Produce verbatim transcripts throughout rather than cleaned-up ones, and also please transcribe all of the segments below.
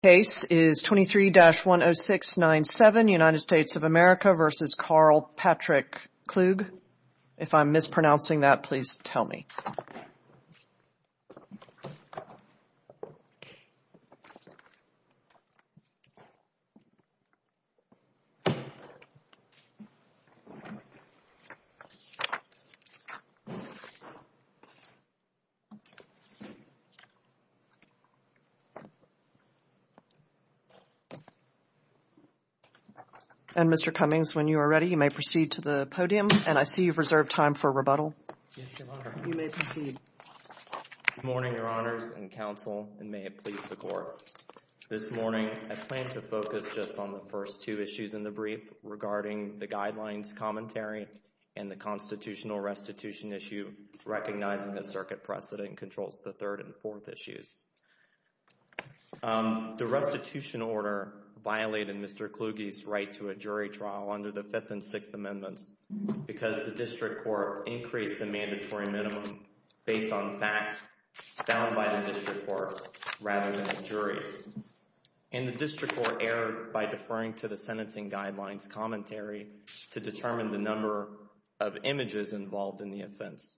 Case is twenty-three dash one oh six nine seven, United States of America versus Carl Patrick Klug. If I'm mispronouncing that, please tell me. And Mister Cummings, when you are ready, you may proceed to the podium. And I see you've reserved time for rebuttal. Yes, Your Honor. You may proceed. Good morning, Your Honors and Counsel, and may it please the Court. This morning, I plan to focus just on the first two issues in the brief regarding the guidelines commentary and the constitutional restitution issue, recognizing that circuit precedent controls the third and fourth issues. Um, the restitution order violated Mister Klug's right to a jury trial under the Fifth and Sixth Amendments because the district court increased the mandatory minimum based on facts found by the district court rather than a jury. And the district court erred by deferring to the sentencing guidelines commentary to determine the number of images involved in the offense.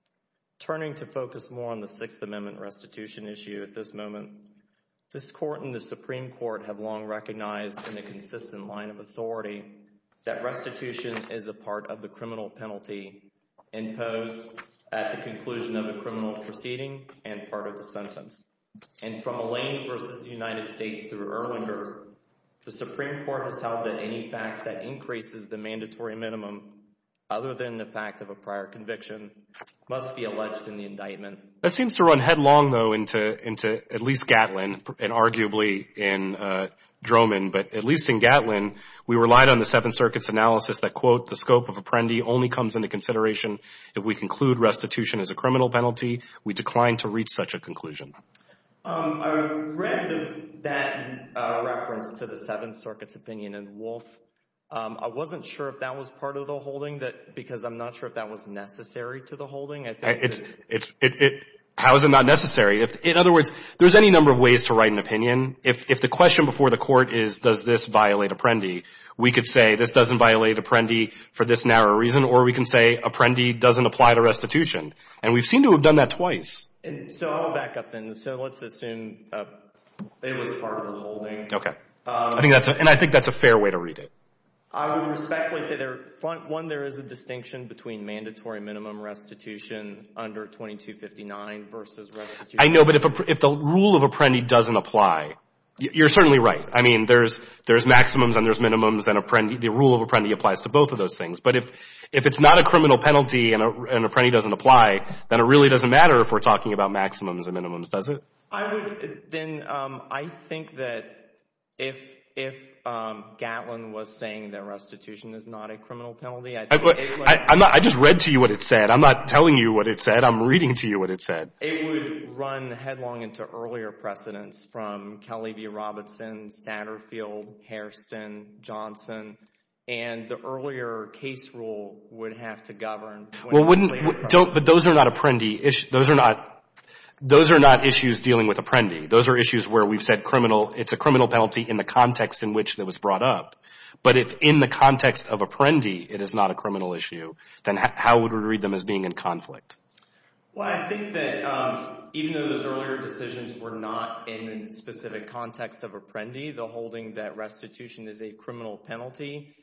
Turning to focus more on the Sixth Amendment restitution issue at this moment, this Court and the Supreme Court have long recognized in a consistent line of authority that restitution is a part of the criminal penalty imposed at the conclusion of a criminal proceeding and part of the sentence. And from Elaine versus the United States through Erlinger, the Supreme Court has held that any fact that increases the mandatory minimum other than the fact of a prior conviction must be alleged in the indictment. That seems to run headlong, though, into into at least Gatlin and arguably in uh, Droman. But at least in Gatlin, we relied on the Seventh Circuit's analysis that, quote, the scope of Apprendi only comes into consideration if we conclude restitution is a criminal penalty. We decline to reach such a conclusion. Um, I read the, that uh, reference to the Seventh Circuit's opinion in Wolf. Um, I wasn't sure if that was part of the holding, that because I'm not sure if that was necessary to the holding. I think it's it's it, it how is it not necessary? If in other words, there's any number of ways to write an opinion. If if the question before the court is does this violate Apprendi, we could say this doesn't violate Apprendi for this narrow reason, or we can say Apprendi doesn't apply to restitution. And we've seemed to have done that twice. And so I'll back up then. So let's assume uh, it was part of the holding. Okay. Um, I think that's a, and I think that's a fair way to read it. I would respectfully say there, one, there is a distinction between mandatory minimum restitution under twenty-two fifty-nine versus restitution. I know, but if a, if the rule of Apprendi doesn't apply, you're certainly right. I mean, there's there's maximums and there's minimums, and Apprendi, the rule of Apprendi applies to both of those things. But if if it's not a criminal penalty and, a, and Apprendi doesn't apply, then it really doesn't matter if we're talking about maximums and minimums, does it? I would then. Um, I think that if if Um, Gatlin was saying that restitution is not a criminal penalty. I, think I, it was, I, I'm not, I just read to you what it said. I'm not telling you what it said. I'm reading to you what it said. It would run headlong into earlier precedents from Kelly v. Robinson, Satterfield, Hairston, Johnson, and the earlier case rule would have to govern. Well, wouldn't w- don't but those are not Apprendi issues. Those are not. Those are not issues dealing with Apprendi. Those are issues where we've said criminal, it's a criminal penalty in the context in which it was brought up. But if in the context of Apprendi it is not a criminal issue, then h- how would we read them as being in conflict? Well, I think that um, even though those earlier decisions were not in the specific context of Apprendi, the holding that restitution is a criminal penalty,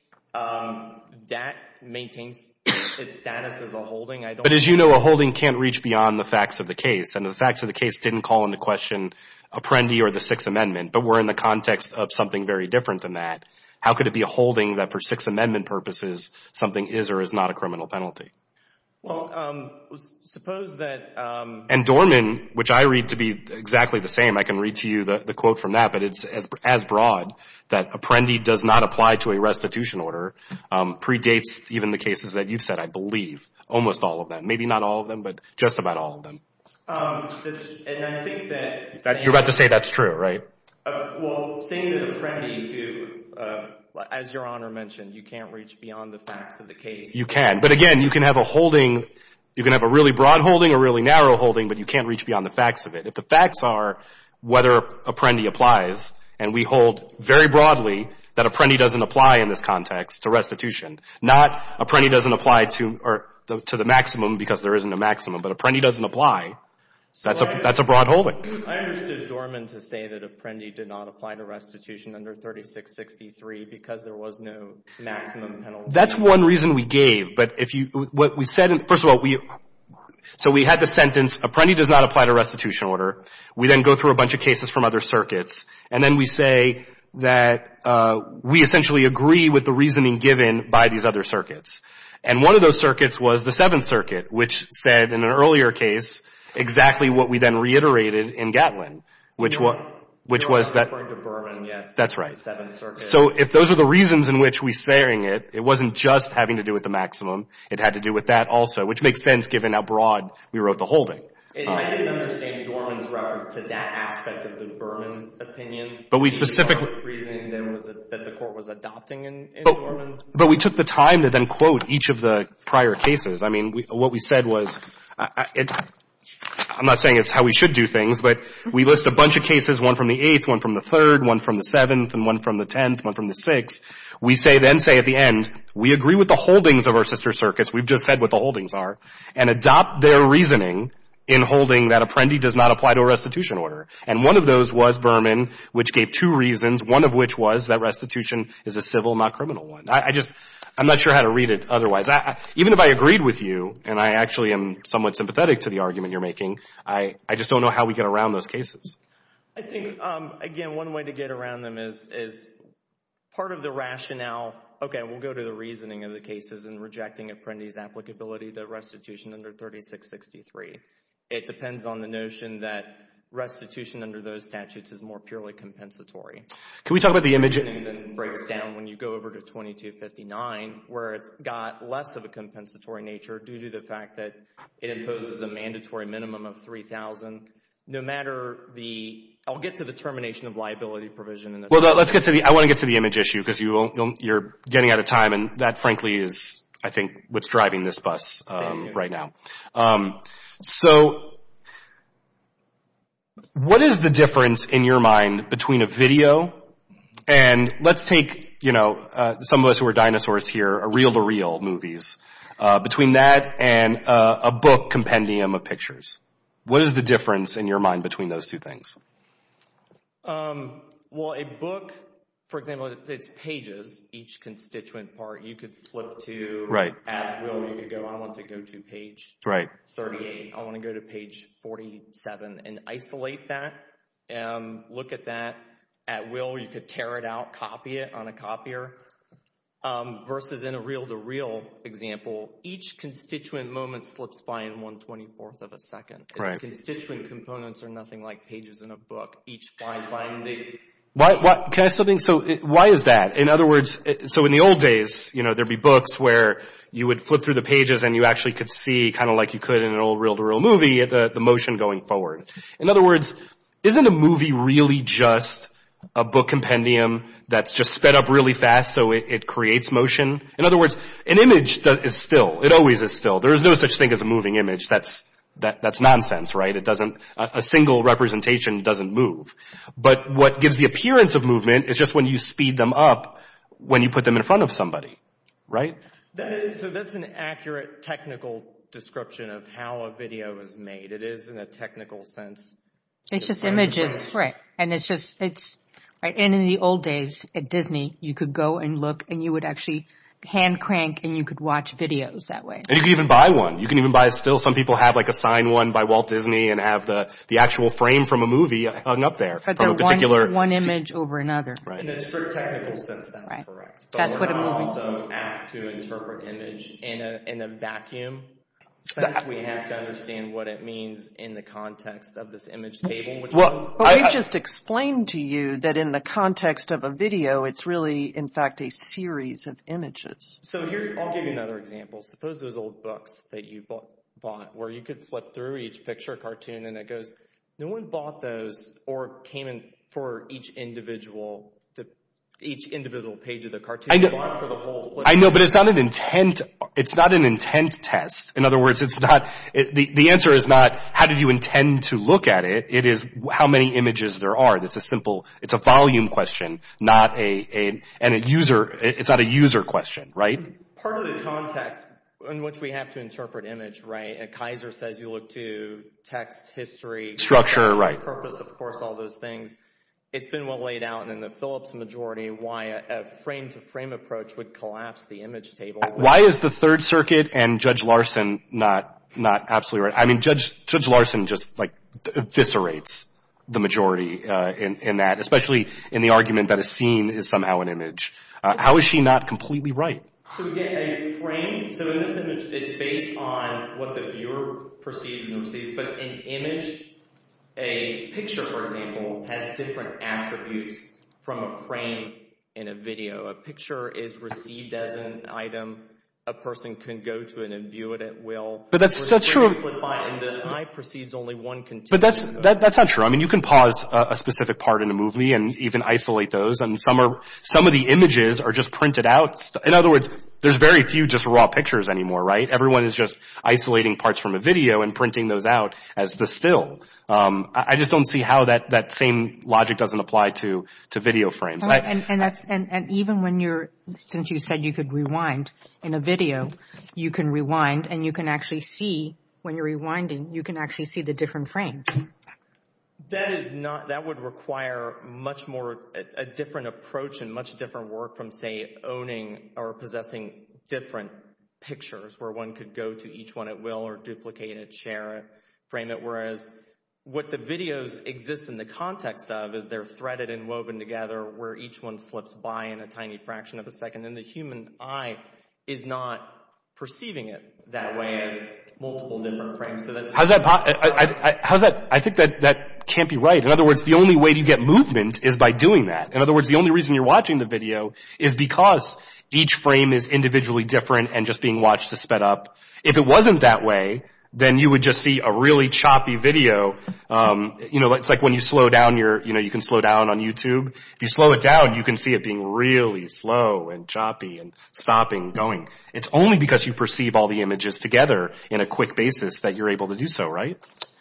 um, that maintains its status as a holding. I don't. But as you know, a holding can't reach beyond the facts of the case, and the facts of the case didn't call into question Apprendi or the Sixth Amendment, but we're in the context of something very different than that. How could it be a holding that for Sixth Amendment purposes something is or is not a criminal penalty? Well, um, suppose that... Um, and Dorman, which I read to be exactly the same, I can read to you the, the quote from that, but it's as, as broad, that Apprendi does not apply to a restitution order, um, predates even the cases that you've said, I believe, almost all of them. Maybe not all of them, but just about all of them. Um, and I think that... that you're about to say that's true, right? Uh, well, saying that Apprendi to... Uh, as Your Honor mentioned, you can't reach beyond the facts of the case. You can. But again, you can have a holding, you can have a really broad holding, a really narrow holding, but you can't reach beyond the facts of it. If the facts are whether Apprendi applies, and we hold very broadly that Apprendi doesn't apply in this context to restitution. Not Apprendi doesn't apply to or the, to the maximum because there isn't a maximum, but Apprendi doesn't apply. So that's a that's a broad holding. I understood Dorman to say that Apprendi did not apply to restitution under thirty-six sixty-three because there was no maximum penalty. That's one reason we gave, but if you what we said, in, first of all, we so we had the sentence Apprendi does not apply to restitution order. We then go through a bunch of cases from other circuits, and then we say that uh, we essentially agree with the reasoning given by these other circuits. And one of those circuits was the Seventh Circuit, which said in an earlier case exactly what we then reiterated in Gatlin, which was which You're was that referring to Berman, yes. That's right. The Seventh Circuit. So if those are the reasons in which we saying it, it wasn't just having to do with the maximum. It had to do with that also, which makes sense given how broad we wrote the holding. It, um, I didn't understand Dorman's reference to that aspect of the Berman opinion. But we The specifically reasoning that was a, that the court was adopting in, in but, Dorman. but we took the time to then quote each of the prior cases. I mean, we, what we said was, I, I, it, I'm not saying it's how we should do things, but we list a bunch of cases, one from the eighth, one from the third, one from the seventh, and one from the tenth, one from the sixth. We say, then say at the end, we agree with the holdings of our sister circuits. We've just said what the holdings are, and adopt their reasoning in holding that Apprendi does not apply to a restitution order. And one of those was Berman, which gave two reasons, one of which was that restitution is a civil, not criminal one. I, I just, I'm not sure how to read it otherwise. I, I, even if I agreed with you, and I actually am somewhat sympathetic to the argument you're making, I, I just don't know how we get around those cases. I think, um, again, one way to get around them is, is part of the rationale. Okay, we'll go to the reasoning of the cases in rejecting Apprendi's applicability to restitution under thirty-six sixty-three. It depends on the notion that restitution under those statutes is more purely compensatory. Can we talk about the image? And then breaks down when you go over to twenty-two fifty-nine, where it's got less of a compensatory nature due to the fact that it imposes a mandatory minimum of three thousand dollars. No matter the, I'll get to the termination of liability provision in this. Well, let's get to the, I want to get to the image issue because you won't, you'll, you're getting out of time, and that frankly is, I think, what's driving this bus um, right now. Um, so what is the difference in your mind between a video and, let's take, you know, uh, some of us who are dinosaurs here, a reel-to-reel movies, uh, between that and uh, a book compendium of pictures? What is the difference in your mind between those two things? Um, well, a book, for example, it's pages, each constituent part. You could flip to, right. At will, you could go, I want to go to page right. thirty-eight. I want to go to page forty-seven and isolate that. Um, look at that. At will, you could tear it out, copy it on a copier. Um, versus in a reel-to-reel example, each constituent moment slips by in one twenty-fourth of a second. Its right. constituent components are nothing like pages in a book. Each flies by and they... Why, why, can I something, so why is that? In other words, so in the old days, you know, there'd be books where you would flip through the pages and you actually could see, kind of like you could in an old reel-to-reel movie, the, the motion going forward. In other words, isn't a movie really just a book compendium that's just sped up really fast so it, it creates motion? In other words, an image does, is still. It always is still. There is no such thing as a moving image. That's that that's nonsense, right? It doesn't, a, a single representation doesn't move. But what gives the appearance of movement is just when you speed them up when you put them in front of somebody, right? That is, so that's an accurate technical description of how a video is made. It is in a technical sense. It's just images, right? And it's just, it's, right. And in the old days at Disney, you could go and look and you would actually hand crank and you could watch videos that way. And you can even buy one. You can even buy a still. Some people have like a signed one by Walt Disney and have the, the actual frame from a movie hung up there. But from a particular one, one image over another. Right. In a strict technical sense, that's right. correct. But That's we're what a not movie. also asked to interpret image in a in a vacuum sense. We have to understand what it means in the context of this image table. Which well, But I, we've I, just explained to you that in the context of a video, it's really, in fact, a series of images. So here's, I'll give you another example. Suppose those old books that you bought, bought where you could flip through each picture, cartoon, and it goes, no one bought those or came in for each individual each individual page of the cartoon. I know, For the whole flip. I know, but it's not an intent. It's not an intent test. In other words, it's not. It, the the answer is not how did you intend to look at it. It is how many images there are. That's a simple. It's a volume question, not a a and a user. It's not a user question, right? Part of the context in which we have to interpret image, right? And Kaiser says you look to text, history, structure, right? Purpose, of course, all those things. It's been well laid out in the Phillips majority why a, a frame-to-frame approach would collapse the image table. Why is the Third Circuit and Judge Larson not not absolutely right? I mean, Judge Judge Larson just like eviscerates the majority uh, in in that, especially in the argument that a scene is somehow an image. Uh, how is she not completely right? So we get a frame. So in this image, it's based on what the viewer perceives and receives, but an image. A picture, for example, has different attributes from a frame in a video. A picture is received as an item. A person can go to it and view it at will. But that's that's true. By, and the eye perceives only one continuous. But that's that, that's not true. I mean, you can pause a, a specific part in a movie and even isolate those. And some are some of the images are just printed out. In other words, there's very few just raw pictures anymore, right? Everyone is just isolating parts from a video and printing those out as the still. Um, I, I just don't see how that, that same logic doesn't apply to to video frames. Right, I, and, and that's and, and even when you're, since you said you could rewind in a video, you can rewind and you can actually see when you're rewinding, you can actually see the different frames. That is not, that would require much more, a, a different approach and much different work from, say, owning or possessing different pictures where one could go to each one at will or duplicate it, share it, frame it, whereas what the videos exist in the context of is they're threaded and woven together where each one slips by in a tiny fraction of a second, and the human eye is not perceiving it that way as multiple different frames. So that's how's that? I, I, I, how's that? I think that that can't be right. In other words, the only way to get movement is by doing that. In other words, the only reason you're watching the video is because each frame is individually different and just being watched to sped up. If it wasn't that way, then you would just see a really choppy video. Um, you know, it's like when you slow down your, you know, you can slow down on YouTube. If you slow it down, you can see it being really slow and choppy and stopping, going. It's only because you perceive all the images together in a quick basis that you're able to do so, right?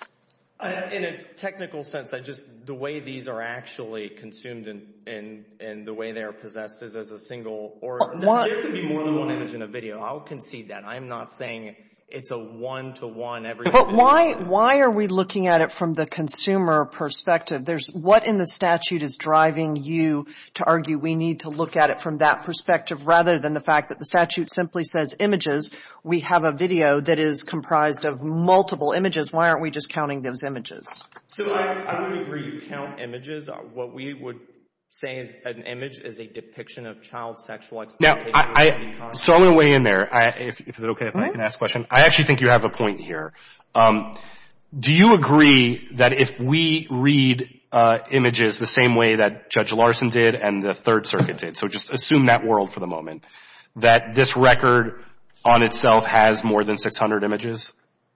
Uh, in a technical sense, I just, the way these are actually consumed and, and, and the way they are possessed is as a single, or What? there could be more than one image in a video. I'll concede that. I'm not saying it's a one-to-one every. But why why are we looking at it from the consumer perspective? There's what in the statute is driving you to argue we need to look at it from that perspective rather than the fact that the statute simply says images. We have a video that is comprised of multiple images. Why aren't we just counting those images? So I, I would agree. You count images. What we would say is an image is a depiction of child sexual exploitation. Now, I, I so I'm going to weigh in there. I, if, if it's okay if mm-hmm. I can ask a question. I actually think you have a point here. Um, do you agree that if we read uh, images the same way that Judge Larson did and the Third Circuit did, so just assume that world for the moment, that this record on itself has more than six hundred images?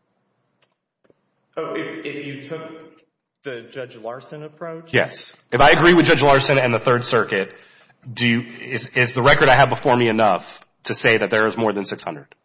Oh, if, if you took the Judge Larson approach? Yes. If I agree with Judge Larson and the Third Circuit, do you, is, is the record I have before me enough to say that there is more than six hundred?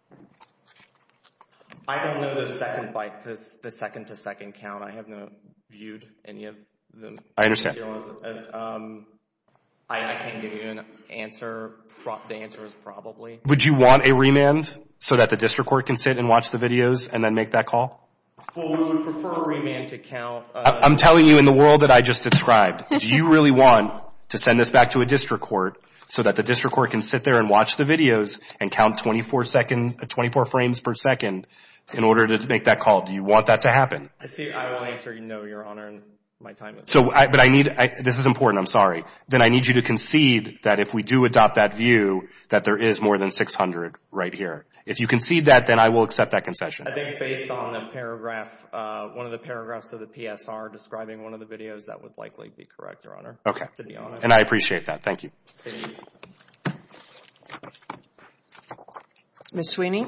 I don't know the second byte, the, the second to second count. I have not viewed any of them. I understand. Um, I, I can't give you an answer. Pro- the answer is probably. Would you want a remand so that the district court can sit and watch the videos and then make that call? Well, we would prefer remand to count. Uh, I'm telling you, in the world that I just described, do you really want to send this back to a district court so that the district court can sit there and watch the videos and count twenty-four second, twenty-four frames per second in order to make that call? Do you want that to happen? I see. I will answer no, Your Honor, and my time is. So, I, but I need. I, this is important. I'm sorry. Then I need you to concede that if we do adopt that view, that there is more than six hundred right here. If you concede that, then I will accept that concession. I think based on the paragraph, uh, one of the paragraphs of the P S R describing one of the videos, that would likely be correct, Your Honor. Okay. To be honest. And I appreciate that. Thank you. Thank you. Miz Sweeney?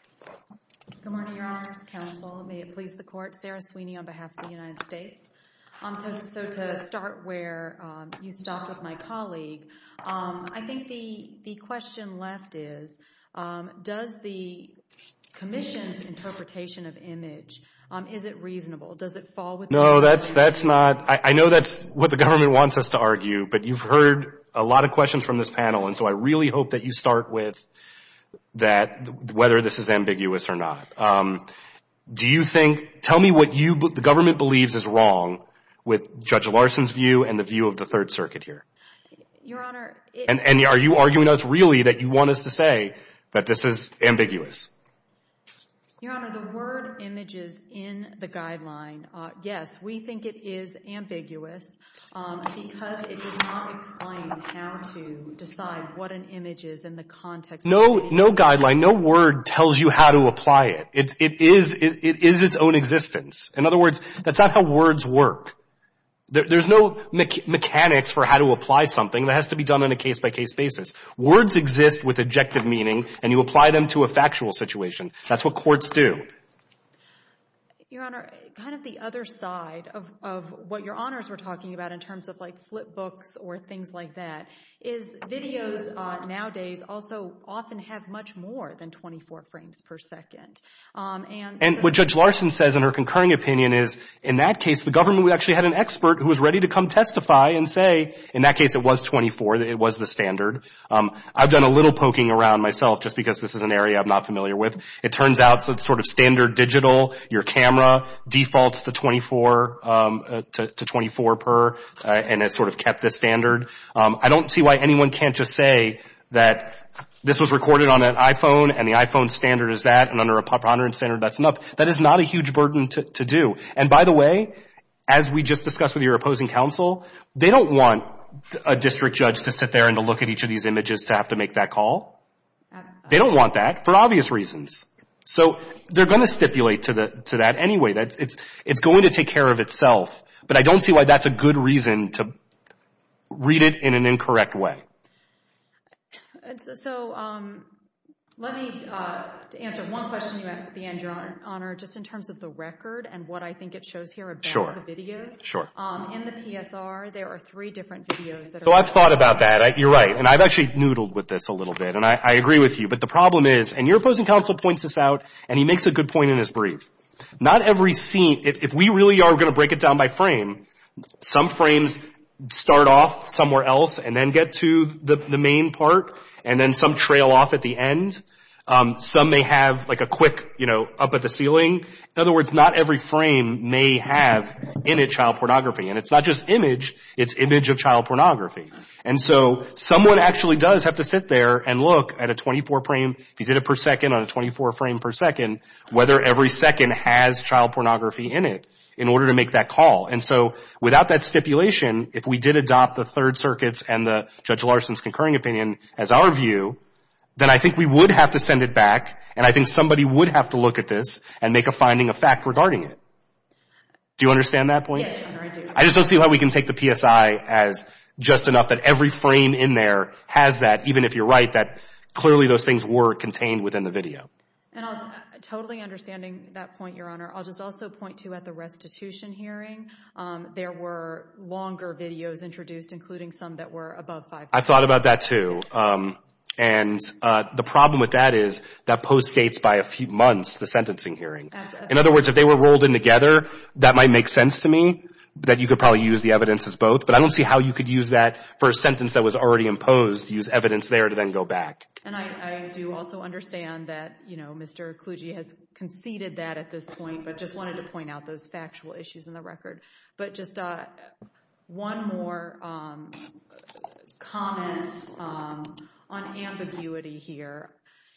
Good morning, Your Honors. Counsel, may it please the Court. Sarah Sweeney on behalf of the United States. Um, to, so to start where um, you stopped with my colleague, um, I think the, the question left is, um, does the Commission's interpretation of image, um, is it reasonable? Does it fall within... No, that's, that's not, I, I know that's what the government wants us to argue, but you've heard a lot of questions from this panel, and so I really hope that you start with that, whether this is ambiguous or not. Um, do you think, tell me what you, the government believes is wrong with Judge Larson's view and the view of the Third Circuit here? Your Honor... It, and, and are you arguing us really that you want us to say that this is ambiguous? Your Honor, the word images in the guideline, uh, yes, we think it is ambiguous um, because it does not explain how to decide what an image is in the context no, of... No guideline, no word tells you how to apply it. It, it, is, it, it is its own existence. In other words, that's not how words work. There, there's no me- mechanics for how to apply something. That has to be done on a case-by-case basis. Words exist with objective meaning, and you apply them to a factual situation. That's what courts do. Your Honor, kind of the other side of, of what Your Honors were talking about in terms of like flip books or things like that is videos uh, nowadays also often have much more than twenty-four frames per second. Um, and and so what Judge Larson says in her concurring opinion is, in that case, the government actually had an expert who was ready to come testify and say, in that case, it was twenty-four, it was the standard. Um, I've done a little poking around myself just because this is an area I'm not familiar with. It turns out it's sort of standard digital. Your camera defaults to twenty-four, um, uh, to, to twenty-four per, uh, and has sort of kept this standard. Um, I don't see why anyone can't just say that this was recorded on an iPhone and the iPhone standard is that, and under a preponderance standard that's enough. That is not a huge burden to, to do. And by the way, as we just discussed with your opposing counsel, they don't want a district judge to sit there and to look at each of these images to have to make that call. They don't want that for obvious reasons. So they're going to stipulate to the to that anyway. That it's it's going to take care of itself. But I don't see why that's a good reason to read it in an incorrect way. And so, so um, let me uh, to answer one question you asked at the end, Your Honor, just in terms of the record and what I think it shows here about Sure. the videos. Sure. Um, in the P S R, there are three different videos that So are... I've thought about that. I, you're right. And I've actually noodled with this a little bit. And I, I agree with you. But the problem is, and your opposing counsel points this out, and he makes a good point in his brief. Not every scene, if, if we really are going to break it down by frame, some frames start off somewhere else and then get to the, the main part, and then some trail off at the end. Um, some may have like a quick, you know, up at the ceiling. In other words, not every frame may have in it child pornography. And it's not just image, it's image of child pornography. And so someone actually does have to sit there and look at a twenty-four frame, if you did it per second on a twenty-four frame per second, whether every second has child pornography in it in order to make that call. And so without that stipulation, if we did adopt the Third Circuit's and the Judge Larson's concurring opinion as our view, then I think we would have to send it back, and I think somebody would have to look at this and make a finding of fact regarding it. Do you understand that point? Yes, Your Honor, I do. I just don't see how we can take the P S I as just enough that every frame in there has that, even if you're right that clearly those things were contained within the video. And I'll, totally understanding that point, Your Honor, I'll just also point to at the restitution hearing, um, there were longer videos introduced, including some that were above five. I thought about that too. Um, and uh, the problem with that is that postdates by a few months the sentencing hearing. Absolutely. In other words, if they were rolled in together, that might make sense to me, that you could probably use the evidence as both. But I don't see how you could use that for a sentence that was already imposed, use evidence there to then go back. And I, I do also understand that, you know, Mister Kluge has conceded that at this point, but just wanted to point out those factual issues in the record. But just uh, one more um, comment um, on ambiguity here.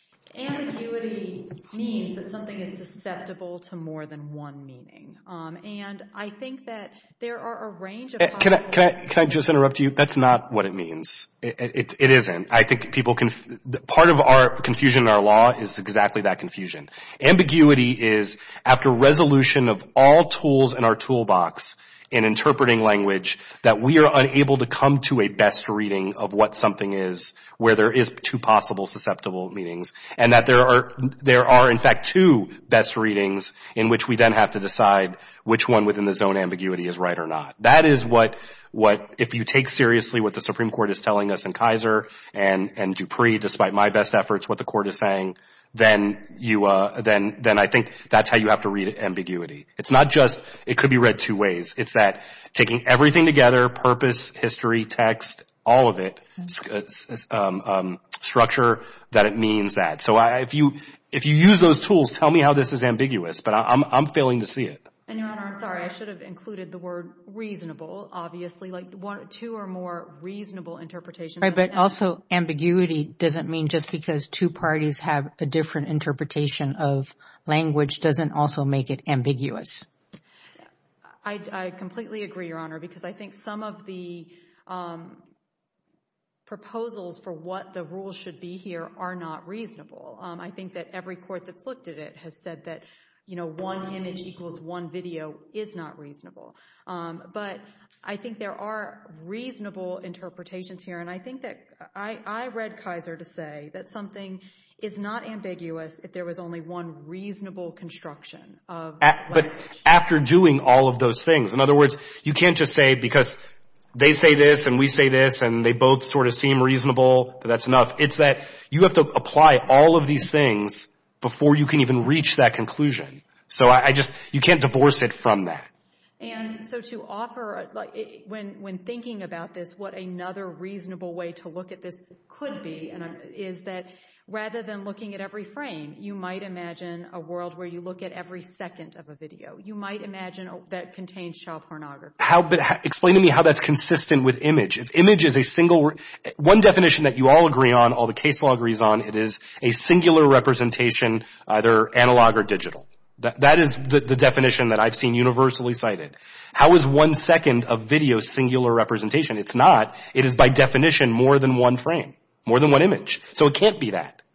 Ambiguity means that something is susceptible to more than one meaning. Um, and I think that there are a range of uh, can, I, can, I, can I just interrupt you? That's not what it means. It, it, it isn't. I think people can, part of our confusion in our law is exactly that confusion. Ambiguity is after resolution of all tools in our toolbox in interpreting language that we are unable to come to a best reading of what something is where there is two possible susceptible meanings, and that there are, there are in fact two best readings in which we then have to decide which one within the zone ambiguity is right or not. That is what, what, if you take seriously what the Supreme Court is telling us in Kaiser and, and Dupree, despite my best efforts, what the court is saying, then you, uh, then, then I think that's how you have to read ambiguity. It's not just, it could be read two ways. It's that taking everything together, purpose, history, text, all of it, um, um, structure, that it means that. So I, if you, if you use those tools, tell me how this is ambiguous, but I, I'm, I'm failing to see it. And Your Honor, I'm sorry, I should have included the word reasonable, obviously, like one, two or more reasonable interpretations. Right, but also ambiguity doesn't mean just because two parties have a different interpretation of language doesn't also make it ambiguous. I, I completely agree, Your Honor, because I think some of the um, proposals for what the rules should be here are not reasonable. Um, I think that every court that's looked at it has said that, you know, one image equals one video is not reasonable. Um, but I think there are reasonable interpretations here, and I think that I, I read Kaiser to say that something is not ambiguous if there was only one reasonable construction of At, but after doing all of those things, in other words, you can't just say because they say this and we say this and they both sort of seem reasonable, that that's enough. It's that you have to apply all of these things before you can even reach that conclusion. So I, I just, you can't divorce it from that. And so to offer, like, it, when when thinking about this, what another reasonable way to look at this could be, and I'm, is that rather than looking at every frame, you might imagine a world where you look at every second of a video. You might imagine a, that contains child pornography. How? But how, explain to me how that's consistent with image. If image is a single, one definition that you all agree on, all the case law agrees on, it is a singular representation, either analog or digital. That, that is the, the definition that I've seen universally cited. How is one second of video singular representation? It's not. It is by definition more than one frame, more than one image. So it can't be that.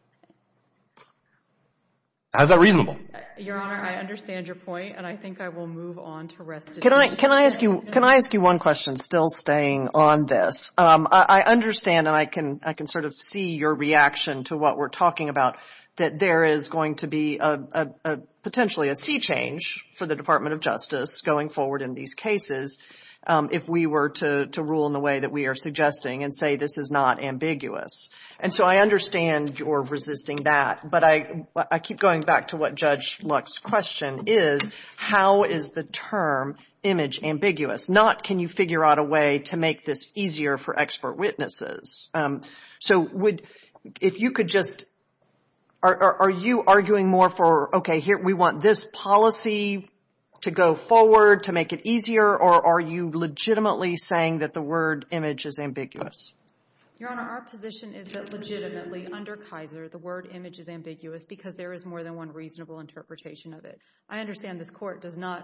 How's that reasonable? Your Honor, I understand your point, and I think I will move on to restitution. Can I can I ask you can I ask you one question? Still staying on this, um, I, I understand, and I can I can sort of see your reaction to what we're talking about. That there is going to be a, a, a potentially a sea change for the Department of Justice going forward in these cases, um, if we were to to rule in the way that we are suggesting and say this is not ambiguous. And so I understand you're resisting that, but I I keep going back to what Judge Luck's question is: how is the term image ambiguous? Not can you figure out a way to make this easier for expert witnesses? Um, so would if you could just Are, are, are you arguing more for, okay, here we want this policy to go forward to make it easier, or are you legitimately saying that the word image is ambiguous? Your Honor, our position is that legitimately under Kaiser, the word image is ambiguous because there is more than one reasonable interpretation of it. I understand this Court does not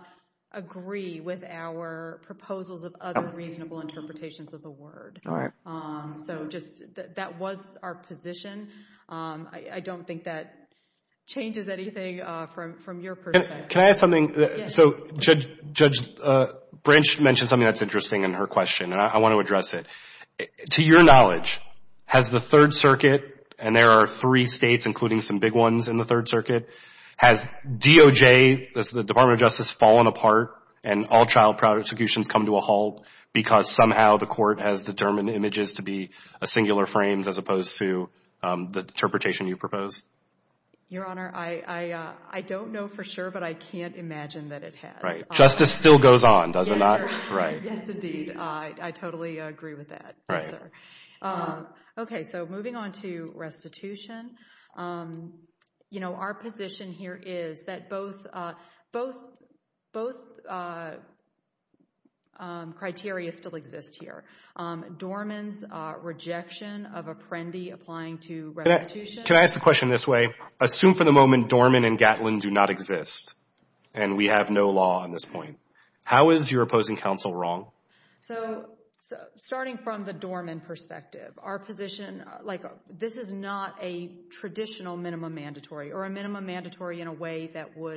agree with our proposals of other reasonable interpretations of the word. All right. Um, so just th- that was our position. Um, I, I don't think that changes anything uh, from from your perspective. Can, can I ask something? Uh, yes. So Judge Judge uh, Branch mentioned something that's interesting in her question, and I, I want to address it. To your knowledge, has the Third Circuit, and there are three states, including some big ones in the Third Circuit, has D O J, as the Department of Justice, fallen apart and all child prosecutions come to a halt because somehow the court has determined images to be a singular frames as opposed to um, the interpretation you proposed? Your Honor, I I, uh, I don't know for sure, but I can't imagine that it has. Right. Um, Justice still goes on, does yes, it not? Sir. Right. Yes, indeed. Uh, I, I totally agree with that. Right. Yes, sir. Um, okay, so moving on to restitution. Um, you know, our position here is that both uh, both both uh, um, criteria still exist here. Um, Dorman's uh, rejection of Apprendi applying to restitution. Can I, can I ask the question this way? Assume for the moment Dorman and Gatlin do not exist, and we have no law on this point. How is your opposing counsel wrong? So, so starting from the Dorman perspective, our position, uh, like, uh, this is not a traditional minimum mandatory or a minimum mandatory in a way that would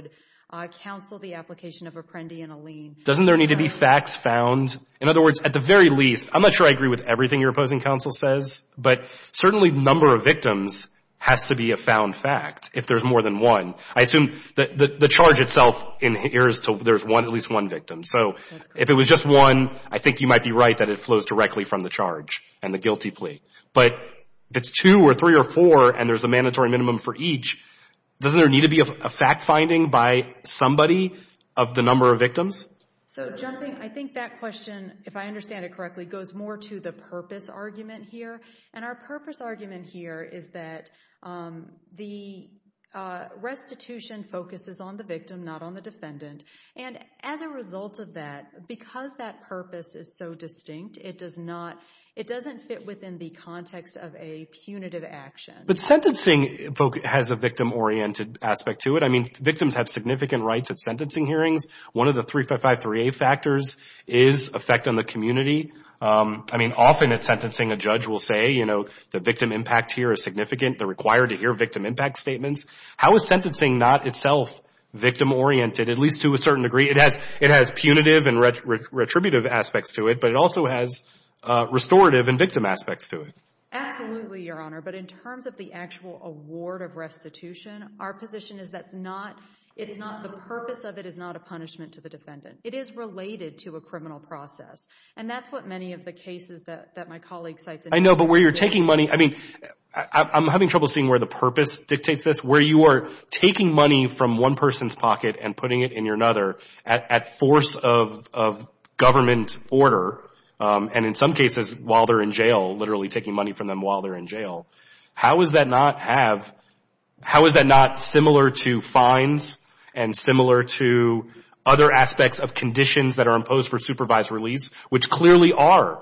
uh, counsel the application of Apprendi and a lien. Doesn't there need to be facts found? In other words, at the very least, I'm not sure I agree with everything your opposing counsel says, but certainly number of victims has to be a found fact if there's more than one. I assume that the, the charge itself adheres to there's one, at least one victim. So if it was just one, I think you might be right that it flows directly from the charge and the guilty plea. But if it's two or three or four and there's a mandatory minimum for each, doesn't there need to be a, a fact finding by somebody of the number of victims? So jumping, I think that question, if I understand it correctly, goes more to the purpose argument here. And our purpose argument here is that um, the uh, restitution focuses on the victim, not on the defendant. And as a result of that, because that purpose is so distinct, it does not, it doesn't fit within the context of a punitive action. But sentencing has a victim-oriented aspect to it. I mean, victims have significant rights at sentencing hearings. One of the three fifty-five three A factors is effect on the community. Um, I mean, often at sentencing, a judge will say, you know, the victim impact here is significant. They're required to hear victim impact statements. How is sentencing not itself victim-oriented, at least to a certain degree? It has it has punitive and ret- ret- retributive aspects to it, but it also has Uh, restorative and victim aspects to it. Absolutely, Your Honor. But in terms of the actual award of restitution, our position is that's not, it's not, the purpose of it is not a punishment to the defendant. It is related to a criminal process. And that's what many of the cases that, that my colleague cites. In I know, but where you're taking money, I mean, I, I'm having trouble seeing where the purpose dictates this, where you are taking money from one person's pocket and putting it in your another at, at force of, of government order. Um, and in some cases, while they're in jail, literally taking money from them while they're in jail. How is that not have, how is that not similar to fines and similar to other aspects of conditions that are imposed for supervised release, which clearly are,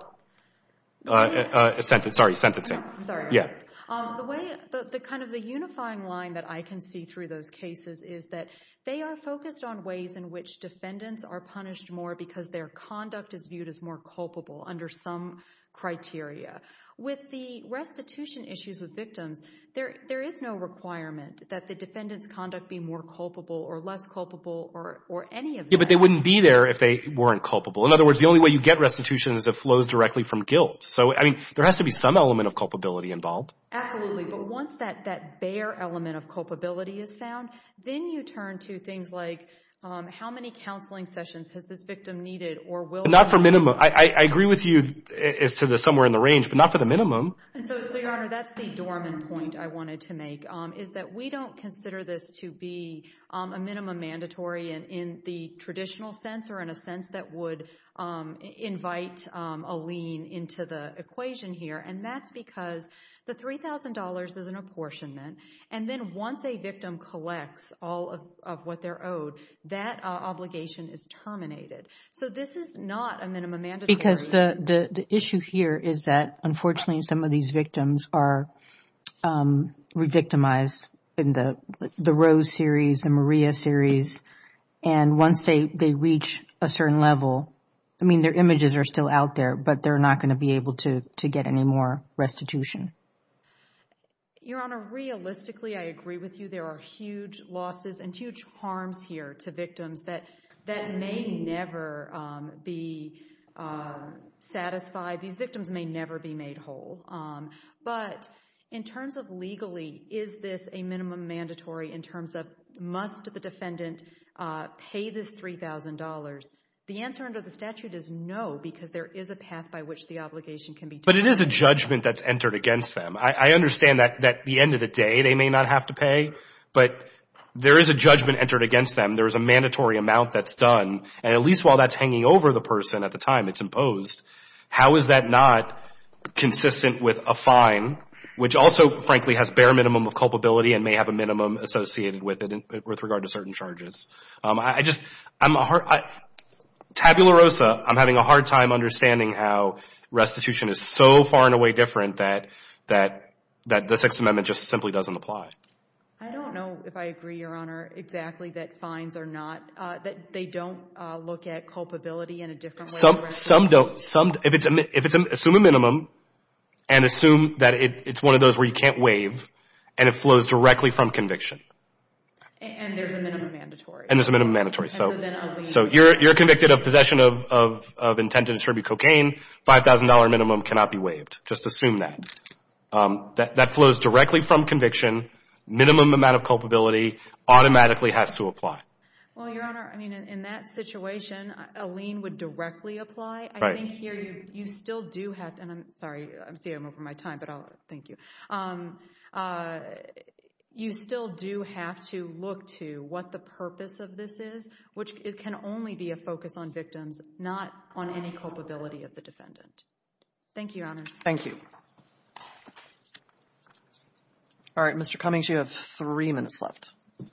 uh, uh, sentence, sorry, sentencing. I'm sorry. Yeah. Um, the way, the, the kind of the unifying line that I can see through those cases is that they are focused on ways in which defendants are punished more because their conduct is viewed as more culpable under some criteria. With the restitution issues with victims, there there is no requirement that the defendant's conduct be more culpable or less culpable or, or any of that. Yeah, but they wouldn't be there if they weren't culpable. In other words, the only way you get restitution is if it flows directly from guilt. So, I mean, there has to be some element of culpability involved. Absolutely. But once that, that bare element of culpability is found, then you turn to things like Um, how many counseling sessions has this victim needed or will... But not for minimum. I, I, I agree with you as to the somewhere in the range, but not for the minimum. And so, so Your Honor, that's the Dorman point I wanted to make, um, is that we don't consider this to be um, a minimum mandatory in, in the traditional sense or in a sense that would um, invite um, a lien into the equation here. And that's because the three thousand dollars is an apportionment, and then once a victim collects all of, of what they're owed, that uh, obligation is terminated. So this is not a minimum mandatory. Because the, the, the issue here is that, unfortunately, some of these victims are um, re-victimized in the the Rose series, the Maria series, and once they, they reach a certain level, I mean, their images are still out there, but they're not going to be able to, to get any more restitution. Your Honor, realistically, I agree with you. There are huge losses and huge harms here to victims that that may never um, be uh, satisfied. These victims may never be made whole. Um, but in terms of legally, is this a minimum mandatory in terms of must the defendant uh, pay this three thousand dollars? The answer under the statute is no, because there is a path by which the obligation can be taken. But it is a judgment that's entered against them. I, I understand that, that at the end of the day, they may not have to pay, but there is a judgment entered against them. There is a mandatory amount that's done, and at least while that's hanging over the person at the time it's imposed, how is that not consistent with a fine, which also, frankly, has bare minimum of culpability and may have a minimum associated with it in, with regard to certain charges? Um, I, I just, I'm a hard... I, Tabula rasa, I'm having a hard time understanding how restitution is so far and away different that that that the Sixth Amendment just simply doesn't apply. I don't know if I agree, Your Honor, exactly that fines are not, uh, that they don't uh, look at culpability in a different way. Some some don't. Some if it's a, if it's a, assume a minimum and assume that it, it's one of those where you can't waive and it flows directly from conviction. And there's a minimum mandatory. And there's a minimum mandatory. So, so, then a lien so you're you're convicted of possession of of, of intent to distribute cocaine. Five thousand dollar minimum cannot be waived. Just assume that. Um, that that flows directly from conviction. Minimum amount of culpability automatically has to apply. Well, Your Honor, I mean, in, in that situation, a lien would directly apply. I Right. think here you, you still do have, and I'm sorry, I'm seeing I'm over my time, but I'll, thank you. Um, uh, you still do have to look to what the purpose of this is, which is, can only be a focus on victims, not on any culpability of the defendant. Thank you, Your Honors. Thank you. All right, Mister Cummings, you have three minutes left.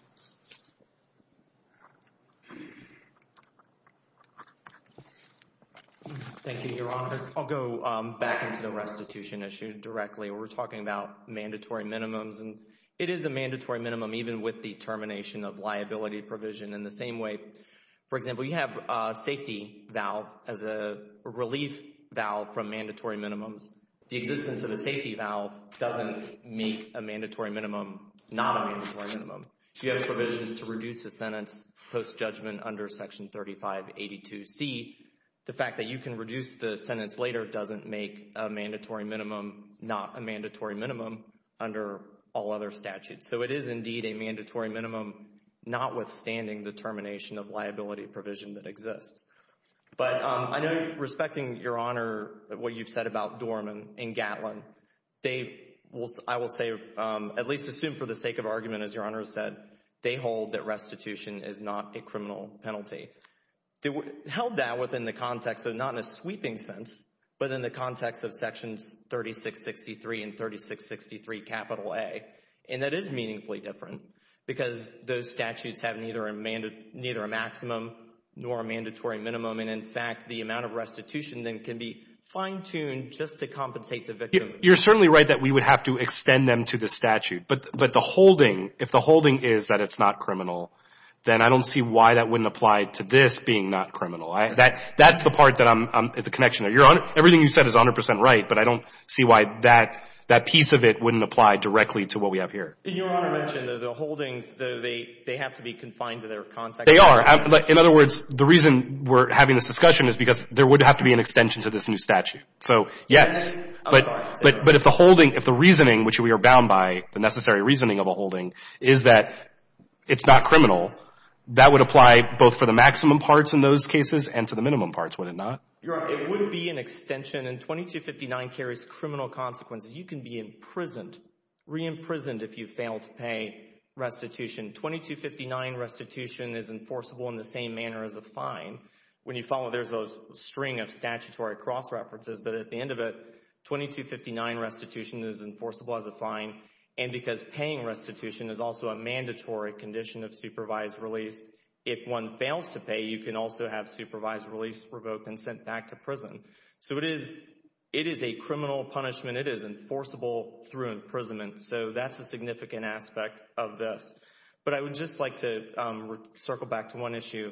Thank you, Your Honors. I'll go um, back into the restitution issue directly. We're talking about mandatory minimums, and it is a mandatory minimum even with the termination of liability provision in the same way. For example, you have a safety valve as a relief valve from mandatory minimums. The existence of a safety valve doesn't make a mandatory minimum not a mandatory minimum. You have provisions to reduce the sentence post-judgment under Section thirty-five eighty-two C. The fact that you can reduce the sentence later doesn't make a mandatory minimum not a mandatory minimum under all other statutes. So it is indeed a mandatory minimum, notwithstanding the termination of liability provision that exists. But um, I know, respecting Your Honor, what you've said about Dorman and Gatlin, they will, I will say, um, at least assume for the sake of argument, as Your Honor has said, they hold that restitution is not a criminal penalty. They held that within the context of not in a sweeping sense, but in the context of Sections thirty-six sixty-three and thirty-six sixty-three capital A. And that is meaningfully different because those statutes have neither a, manda- neither a maximum nor a mandatory minimum. And in fact, the amount of restitution then can be fine-tuned just to compensate the victim. You're certainly right that we would have to extend them to the statute. But but the holding, if the holding is that it's not criminal, then I don't see why that wouldn't apply to this being not criminal. I, that that's the part that I'm, I'm at the connection there. You're on, everything you said is one hundred percent right, but I don't see why that that piece of it wouldn't apply directly to what we have here. Your Honor mentioned that the holdings, the, they they have to be confined to their context. They are. In other words, the reason we're having this discussion is because there would have to be an extension to this new statute. So yes, but sorry, but but if the holding, if the reasoning, which we are bound by, the necessary reasoning of a holding, is that it's not criminal, that would apply both for the maximum parts in those cases and to the minimum parts, would it not? Your Honor, it would be an extension, and twenty-two fifty-nine carries criminal consequences. You can be imprisoned, re-imprisoned if you fail to pay restitution. twenty-two fifty-nine restitution is enforceable in the same manner as a fine. When you follow, there's a string of statutory cross-references, but at the end of it, twenty-two fifty-nine restitution is enforceable as a fine, and because paying restitution is also a mandatory condition of supervised release, if one fails to pay, you can also have supervised release revoked and sent back to prison. So it is it is a criminal punishment. It is enforceable through imprisonment. So that's a significant aspect of this. But I would just like to um, circle back to one issue.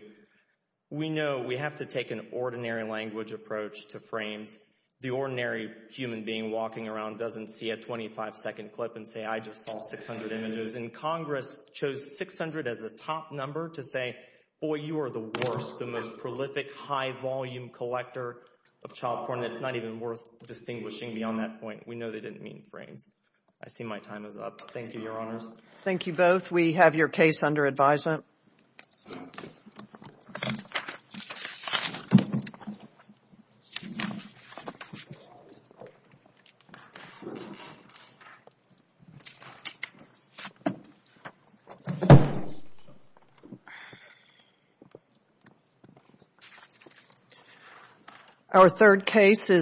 We know we have to take an ordinary language approach to frames. The ordinary human being walking around doesn't see a twenty-five second clip and say, I just saw six hundred images. And Congress chose six hundred as the top number to say, boy, you are the worst, the most prolific, high-volume collector of child porn. It's not even worth distinguishing beyond that point. We know they didn't mean frames. I see my time is up. Thank you, Your Honors. Thank you both. We have your case under advisement. Our third case is